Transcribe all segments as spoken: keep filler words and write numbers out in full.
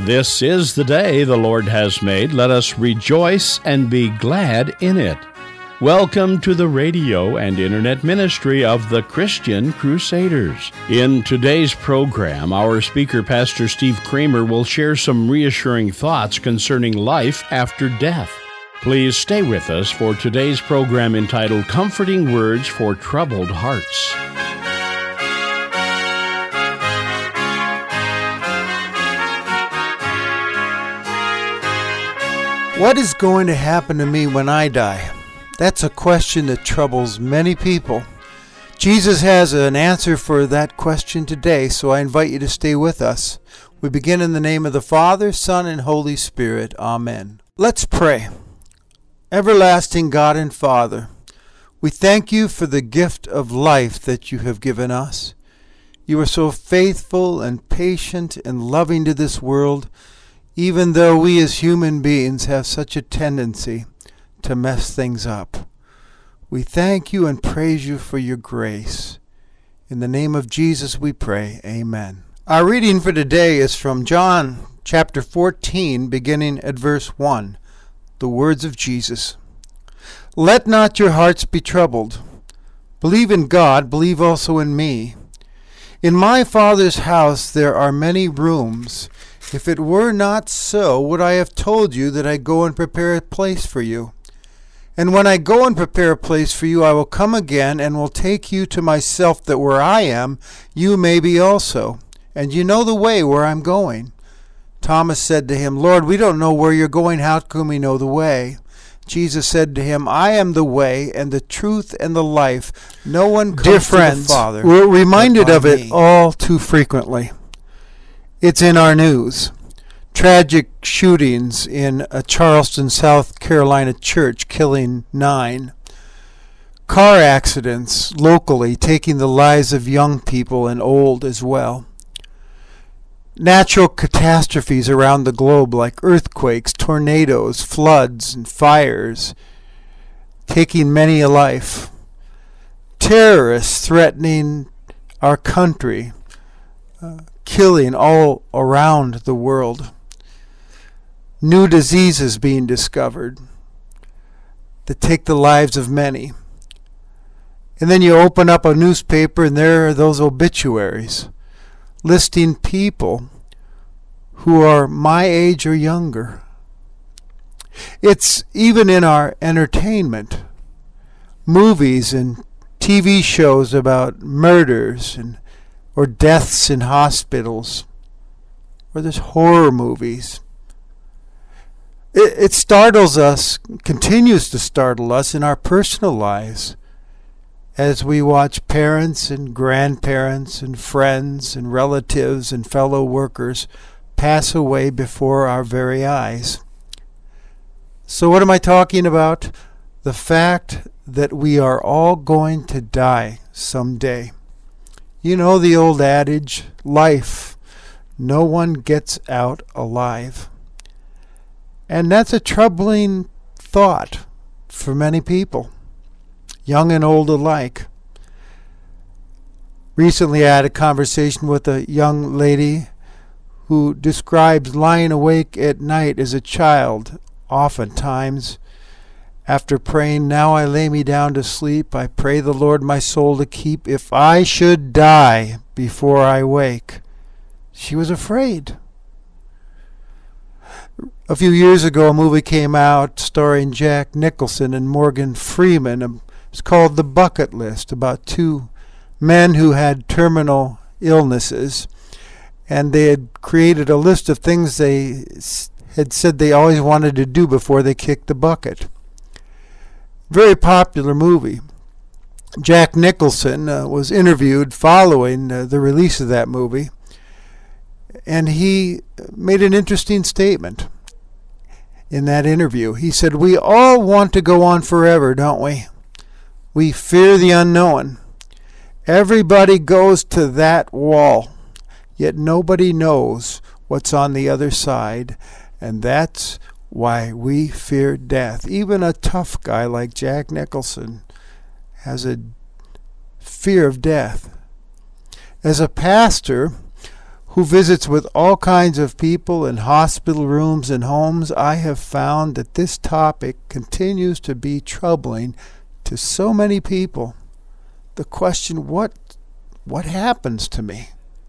This is the day the Lord has made. Let us rejoice and be glad in it. Welcome to the radio and internet ministry of the Christian Crusaders. In today's program, our speaker, Pastor Steve Kramer, will share some reassuring thoughts concerning life after death. Please stay with us for today's program entitled Comforting Words for Troubled Hearts. What is going to happen to me when I die? That's a question that troubles many people. Jesus has an answer for that question today, so I invite you to stay with us. We begin in the name of the Father, Son, and Holy Spirit. Amen. Let's pray. Everlasting God and Father, we thank you for the gift of life that you have given us. You are so faithful and patient and loving to this world, even though we as human beings have such a tendency to mess things up. We thank you and praise you for your grace. In the name of Jesus we pray, amen. Our reading for today is from John chapter fourteen, beginning at verse one. The words of Jesus. Let not your hearts be troubled. Believe in God, believe also in me. In my Father's house there are many rooms. If it were not so, would I have told you that I go and prepare a place for you? And when I go and prepare a place for you, I will come again and will take you to myself, that where I am, you may be also. And you know the way where I'm going. Thomas said to him, Lord, we don't know where you're going. How can we know the way? Jesus said to him, I am the way and the truth and the life. No one comes Dear to friends, the Father. We're reminded of it me. all too frequently. It's in our news. Tragic shootings in a Charleston, South Carolina church, killing nine. Car accidents locally, taking the lives of young people and old as well. Natural catastrophes around the globe like earthquakes, tornadoes, floods, and fires, taking many a life. Terrorists threatening our country, uh, killing all around the world. New diseases being discovered that take the lives of many. And then you open up a newspaper and there are those obituaries listing people who are my age or younger. It's even in our entertainment. Movies and T V shows about murders and or deaths in hospitals, or there's horror movies. It, it startles us, continues to startle us in our personal lives as we watch parents and grandparents and friends and relatives and fellow workers pass away before our very eyes. So what am I talking about? The fact that we are all going to die someday. You know the old adage, life, no one gets out alive. And that's a troubling thought for many people, young and old alike. Recently I had a conversation with a young lady who describes lying awake at night as a child, oftentimes, after praying, now I lay me down to sleep, I pray the Lord my soul to keep, if I should die before I wake. She was afraid. A few years ago, a movie came out starring Jack Nicholson and Morgan Freeman. It's called The Bucket List, about two men who had terminal illnesses, and they had created a list of things they had said they always wanted to do before they kicked the bucket. Very popular movie. Jack Nicholson uh, was interviewed following uh, the release of that movie, and he made an interesting statement in that interview. He said, we all want to go on forever, don't we? We fear the unknown. Everybody goes to that wall, yet nobody knows what's on the other side, and that's why we fear death. Even a tough guy like Jack Nicholson has a fear of death. As a pastor who visits with all kinds of people in hospital rooms and homes, I have found that this topic continues to be troubling to so many people. The question, what, what happens to me?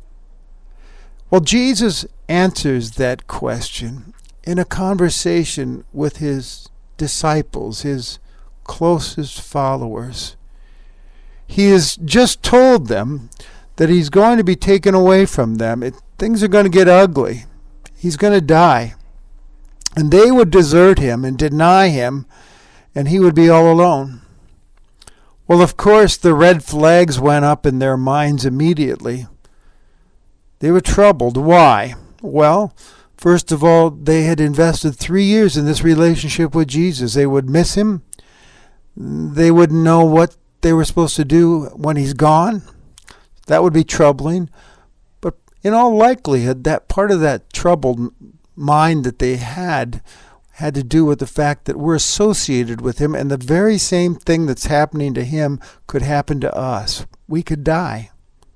Well, Jesus answers that question in a conversation with his disciples, his closest followers. He has just told them that he's going to be taken away from them. It, things are going to get ugly. He's going to die. And they would desert him and deny him, and he would be all alone. Well, of course, the red flags went up in their minds immediately. They were troubled. Why? Well, first of all, they had invested three years in this relationship with Jesus. They would miss him. They wouldn't know what they were supposed to do when he's gone. That would be troubling. But in all likelihood, that part of that troubled mind that they had had to do with the fact that we're associated with him, and the very same thing that's happening to him could happen to us. We could die.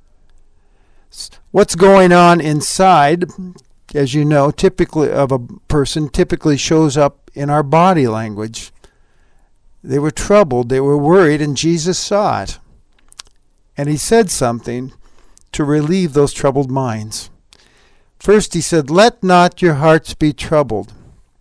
What's going on inside, as you know, typically of a person, typically shows up in our body language. They were troubled, they were worried, and Jesus saw it. And he said something to relieve those troubled minds. First he said, "Let not your hearts be troubled."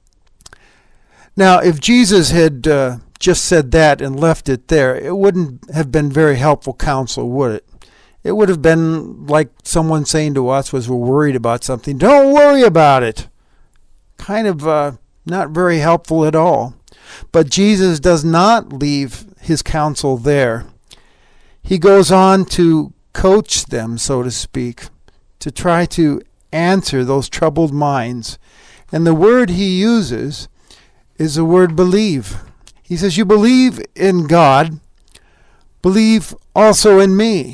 Now, if Jesus had uh, just said that and left it there, it wouldn't have been very helpful counsel, would it? It would have been like someone saying to us as we're worried about something, "Don't worry about it." Kind of uh, not very helpful at all. But Jesus does not leave his counsel there. He goes on to coach them, so to speak, to try to answer those troubled minds. And the word he uses is the word believe. He says, you believe in God, believe also in me.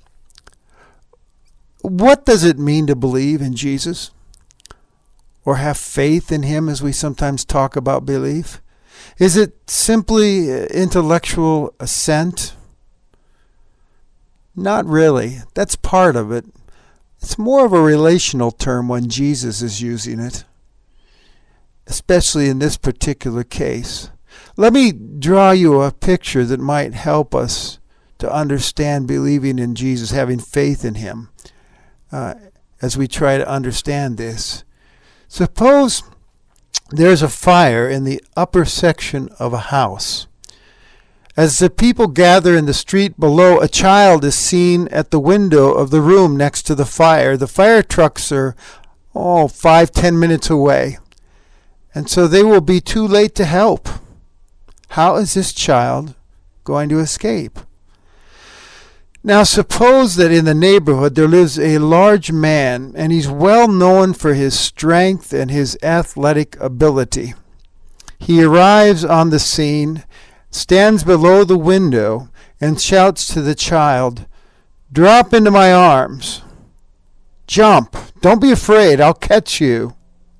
What does it mean to believe in Jesus? Or have faith in him, as we sometimes talk about belief? Is it simply intellectual assent? Not really. That's part of it. It's more of a relational term when Jesus is using it, especially in this particular case. Let me draw you a picture that might help us to understand believing in Jesus, having faith in him, uh, as we try to understand this. Suppose there's a fire in the upper section of a house. As the people gather in the street below, a child is seen at the window of the room next to the fire. The fire trucks are, oh, five, ten minutes away. And so they will be too late to help. How is this child going to escape? Now suppose that in the neighborhood there lives a large man, and he's well known for his strength and his athletic ability. He arrives on the scene, stands below the window, and shouts to the child, "Drop into my arms. Jump. Don't be afraid. I'll catch you."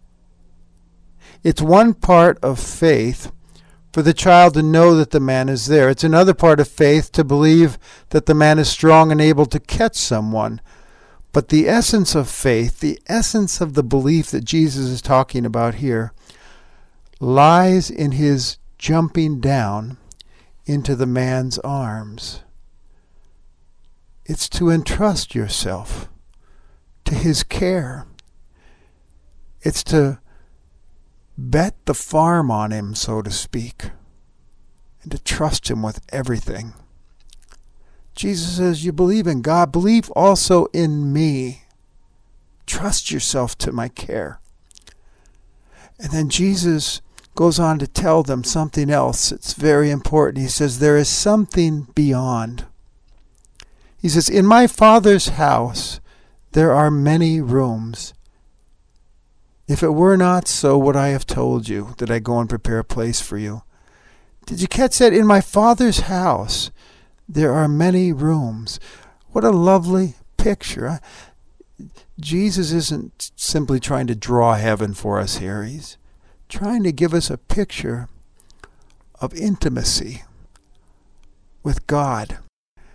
It's one part of faith for the child to know that the man is there. It's another part of faith to believe that the man is strong and able to catch someone. But the essence of faith, the essence of the belief that Jesus is talking about here, lies in his jumping down into the man's arms. It's to entrust yourself to his care. It's to bet the farm on him, so to speak, and to trust him with everything. Jesus says, you believe in God, believe also in me. Trust yourself to my care. And then Jesus goes on to tell them something else. It's very important. He says, there is something beyond. He says, in my Father's house there are many rooms. If it were not so, would I have told you that I go and prepare a place for you? Did you catch that? In my Father's house there are many rooms. What a lovely picture. Jesus isn't simply trying to draw heaven for us here. He's trying to give us a picture of intimacy with God.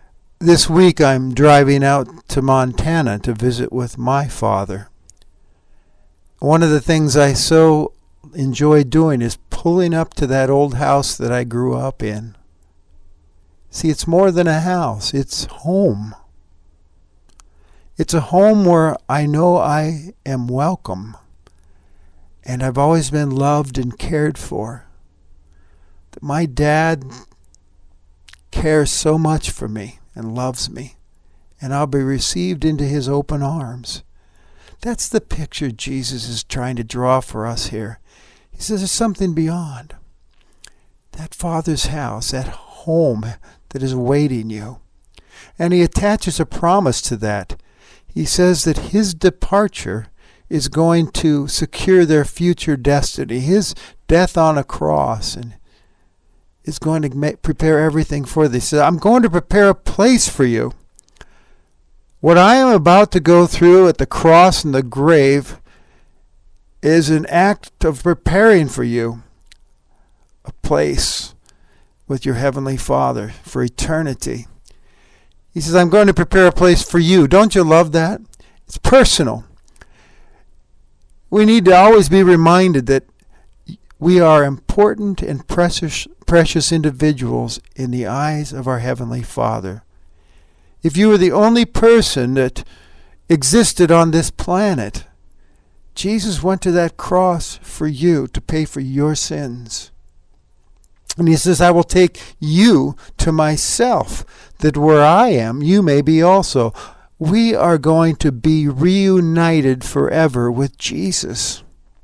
This week I'm driving out to Montana to visit with my father. One of the things I so enjoy doing is pulling up to that old house that I grew up in. See, it's more than a house. It's home. It's a home where I know I am welcome. And I've always been loved and cared for. That my dad cares so much for me and loves me. And I'll be received into his open arms. That's the picture Jesus is trying to draw for us here. He says there's something beyond. That Father's house, that home that is awaiting you. And he attaches a promise to that. He says that his departure is going to secure their future destiny. His death on a cross and is going to make, prepare everything for this. He says, I'm going to prepare a place for you. What I am about to go through at the cross and the grave is an act of preparing for you a place with your Heavenly Father for eternity. He says, I'm going to prepare a place for you. Don't you love that? It's personal. We need to always be reminded that we are important and precious, precious individuals in the eyes of our Heavenly Father. If you were the only person that existed on this planet, Jesus went to that cross for you to pay for your sins. And he says, I will take you to myself, that where I am, you may be also. We are going to be reunited forever with Jesus.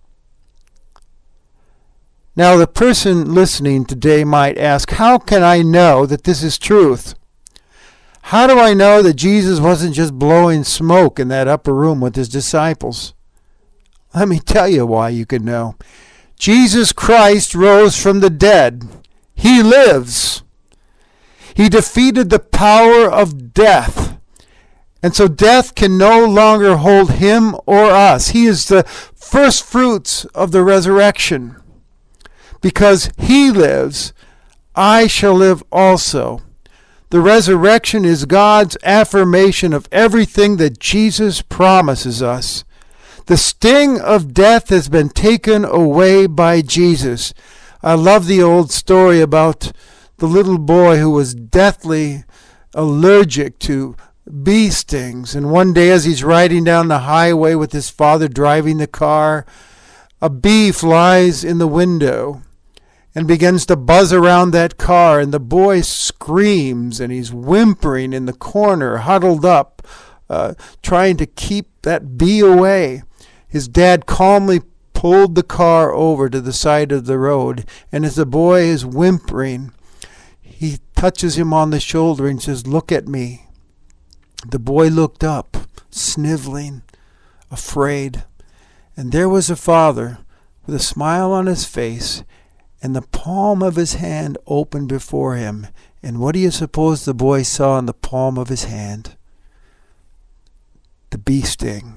Now, the person listening today might ask, how can I know that this is truth? How do I know that Jesus wasn't just blowing smoke in that upper room with his disciples? Let me tell you why you can know. Jesus Christ rose from the dead. He lives. He defeated the power of death. And so death can no longer hold him or us. He is the first fruits of the resurrection. Because he lives, I shall live also. The resurrection is God's affirmation of everything that Jesus promises us. The sting of death has been taken away by Jesus. I love the old story about the little boy who was deathly allergic to bee stings. And one day as he's riding down the highway with his father driving the car, a bee flies in the window and begins to buzz around that car. And the boy screams and he's whimpering in the corner, huddled up, uh, trying to keep that bee away. His dad calmly pulled the car over to the side of the road, and as the boy is whimpering, he touches him on the shoulder and says, look at me. The boy looked up, sniveling, afraid, and there was a father with a smile on his face and the palm of his hand open before him. And what do you suppose the boy saw in the palm of his hand? The bee sting.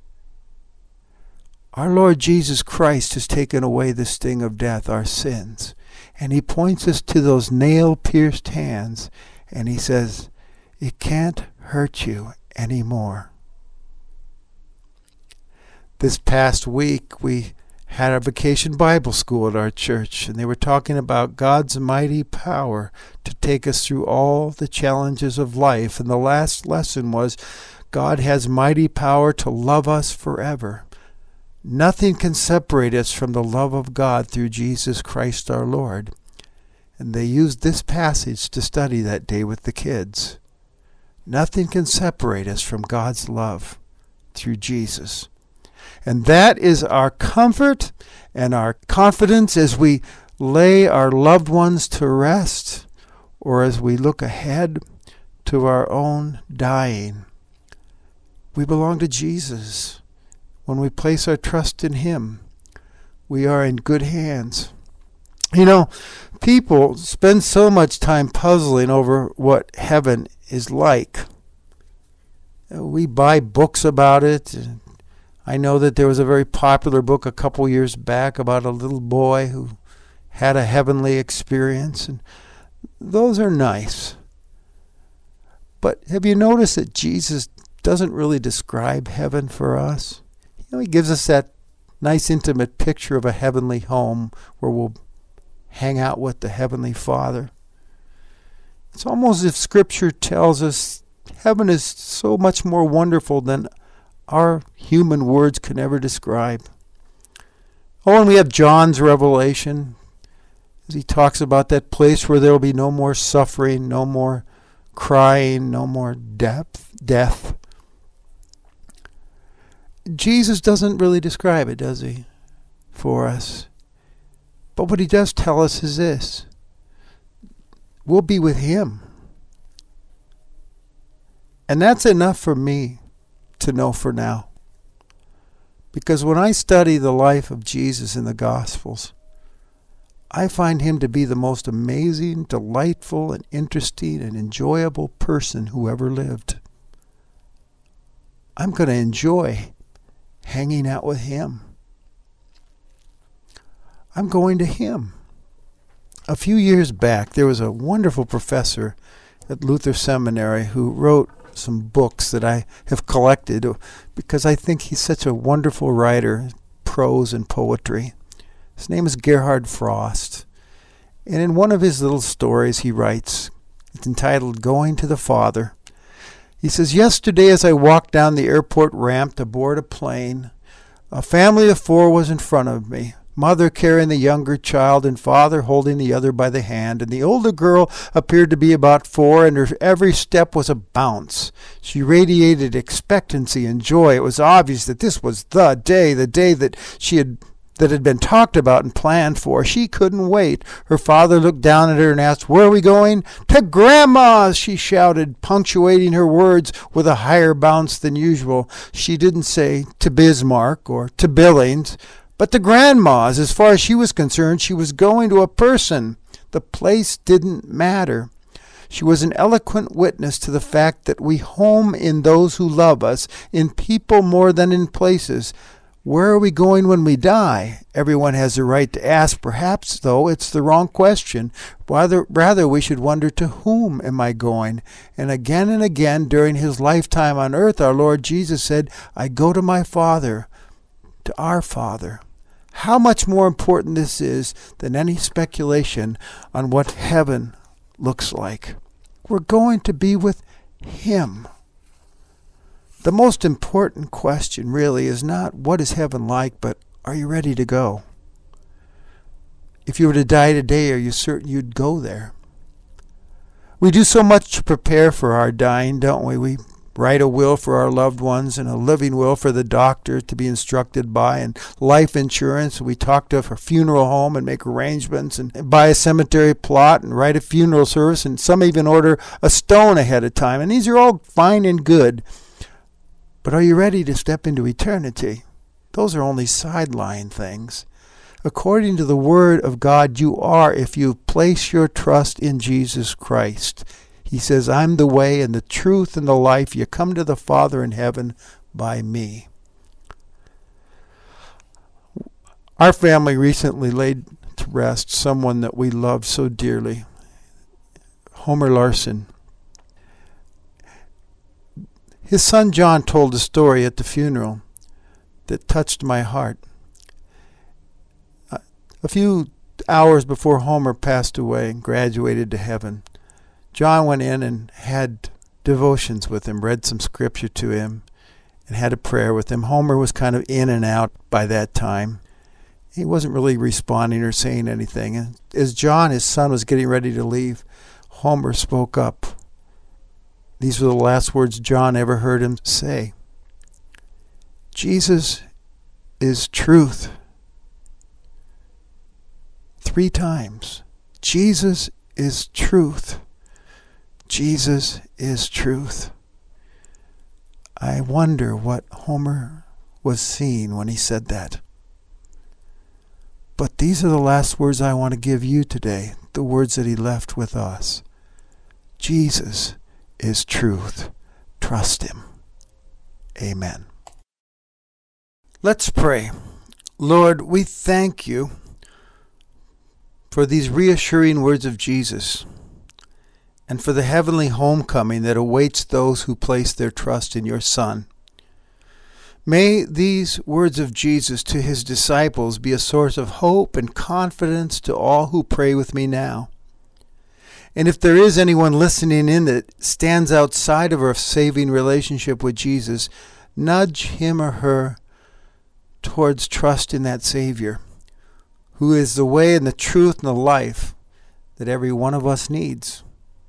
Our Lord Jesus Christ has taken away the sting of death, our sins. And he points us to those nail-pierced hands, and he says, it can't hurt you anymore. This past week, we had a vacation Bible school at our church, and they were talking about God's mighty power to take us through all the challenges of life. And the last lesson was, God has mighty power to love us forever. Nothing can separate us from the love of God through Jesus Christ our Lord. And they used this passage to study that day with the kids. Nothing can separate us from God's love through Jesus. And that is our comfort and our confidence as we lay our loved ones to rest, or as we look ahead to our own dying. We belong to Jesus. When we place our trust in him, we are in good hands. You know, people spend so much time puzzling over what heaven is like. We buy books about it. I know that there was a very popular book a couple years back about a little boy who had a heavenly experience, and those are nice. But have you noticed that Jesus doesn't really describe heaven for us? You know, he gives us that nice intimate picture of a heavenly home where we'll hang out with the Heavenly Father. It's almost as if Scripture tells us heaven is so much more wonderful than our human words can ever describe. Oh, and we have John's revelation as he talks about that place where there will be no more suffering, no more crying, no more death. death. Jesus doesn't really describe it, does he, for us? But what he does tell us is this: we'll be with him. And that's enough for me to know for now. Because when I study the life of Jesus in the Gospels, I find him to be the most amazing, delightful, and interesting and enjoyable person who ever lived. I'm going to enjoy hanging out with him. I'm going to him. A few years back, there was a wonderful professor at Luther Seminary who wrote some books that I have collected because I think he's such a wonderful writer, prose and poetry. His name is Gerhard Frost. And in one of his little stories he writes, it's entitled Going to the Father. He says, yesterday as I walked down the airport ramp to board a plane, a family of four was in front of me. Mother carrying the younger child and father holding the other by the hand, and the older girl appeared to be about four, and her every step was a bounce. She radiated expectancy and joy. It was obvious that this was the day, the day that she had that had been talked about and planned for. She couldn't wait. Her father looked down at her and asked, "Where are we going?" "To Grandma's," she shouted, punctuating her words with a higher bounce than usual. She didn't say to Bismarck or to Billings, but to Grandma's. As far as she was concerned, she was going to a person. The place didn't matter. She was an eloquent witness to the fact that we home in those who love us, in people more than in places. Where are we going when we die? Everyone has a right to ask. Perhaps, though, it's the wrong question. Rather, rather, we should wonder, to whom am I going? And again and again during his lifetime on earth, our Lord Jesus said, I go to my Father, to our Father. How much more important this is than any speculation on what heaven looks like. We're going to be with him. The most important question really is not what is heaven like, but are you ready to go? If you were to die today, are you certain you'd go there? We do so much to prepare for our dying, don't we? We write a will for our loved ones and a living will for the doctor to be instructed by, and life insurance. We talk to a funeral home and make arrangements and buy a cemetery plot and write a funeral service, and some even order a stone ahead of time. And these are all fine and good. But are you ready to step into eternity? Those are only sideline things. According to the Word of God, you are if you place your trust in Jesus Christ. He says, I'm the way and the truth and the life. You come to the Father in heaven by me. Our family recently laid to rest someone that we loved so dearly, Homer Larson. His son John told a story at the funeral that touched my heart. A few hours before Homer passed away and graduated to heaven, John went in and had devotions with him, read some scripture to him, and had a prayer with him. Homer was kind of in and out by that time. He wasn't really responding or saying anything. And as John, his son, was getting ready to leave, Homer spoke up. These were the last words John ever heard him say. Jesus is truth. Three times. Jesus is truth. Jesus is truth. I wonder what Homer was seeing when he said that. But these are the last words I want to give you today, the words that he left with us. Jesus is truth. Trust him. Amen. Let's pray. Lord, we thank you for these reassuring words of Jesus. and for the heavenly homecoming that awaits those who place their trust in your Son. May these words of Jesus to his disciples be a source of hope and confidence to all who pray with me now. And if there is anyone listening in that stands outside of a saving relationship with Jesus, nudge him or her towards trust in that Savior, who is the way and the truth and the life that every one of us needs.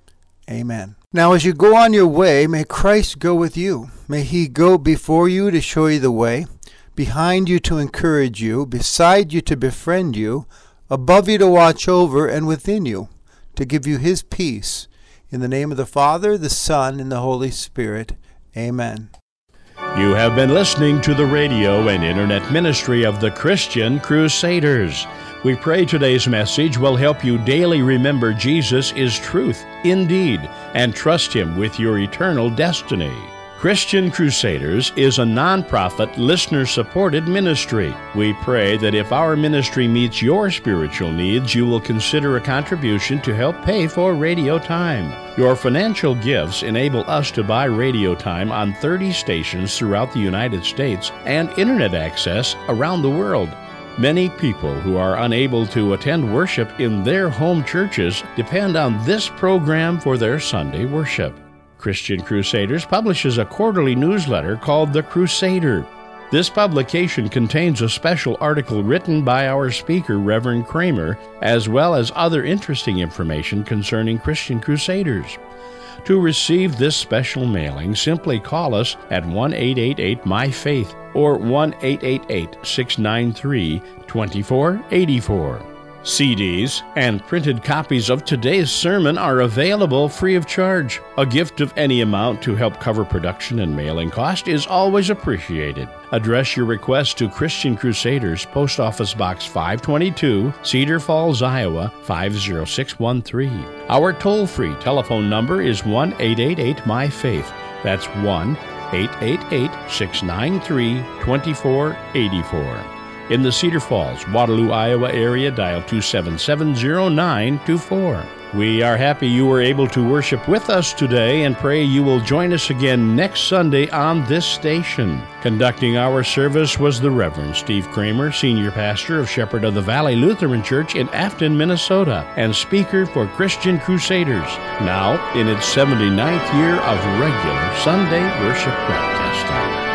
Amen. Now, as you go on your way, may Christ go with you. May he go before you to show you the way, behind you to encourage you, beside you to befriend you, above you to watch over, and within you to give you his peace. In the name of the Father, the Son, and the Holy Spirit. Amen. You have been listening to the radio and internet ministry of the Christian Crusaders. We pray today's message will help you daily remember Jesus is truth indeed and trust him with your eternal destiny. Christian Crusaders is a non-profit, listener-supported ministry. We pray that if our ministry meets your spiritual needs, you will consider a contribution to help pay for radio time. Your financial gifts enable us to buy radio time on thirty stations throughout the United States and internet access around the world. Many people who are unable to attend worship in their home churches depend on this program for their Sunday worship. Christian Crusaders publishes a quarterly newsletter called The Crusader. This publication contains a special article written by our speaker, Reverend Kramer, as well as other interesting information concerning Christian Crusaders. To receive this special mailing, simply call us at one eight eight eight M Y FAITH or one eight eight eight, six nine three, two four eight four. C Ds and printed copies of today's sermon are available free of charge. A gift of any amount to help cover production and mailing cost is always appreciated. Address your request to Christian Crusaders, Post Office Box five twenty-two, Cedar Falls, Iowa, five zero six one three. Our toll-free telephone number is one eight eight eight M Y FAITH. That's one eight eight eight, six nine three, two four eight four. In the Cedar Falls, Waterloo, Iowa area, dial two seven seven, zero nine two four. We are happy you were able to worship with us today and pray you will join us again next Sunday on this station. Conducting our service was the Reverend Steve Kramer, Senior Pastor of Shepherd of the Valley Lutheran Church in Afton, Minnesota, and speaker for Christian Crusaders, now in its seventy-ninth year of regular Sunday worship broadcasting.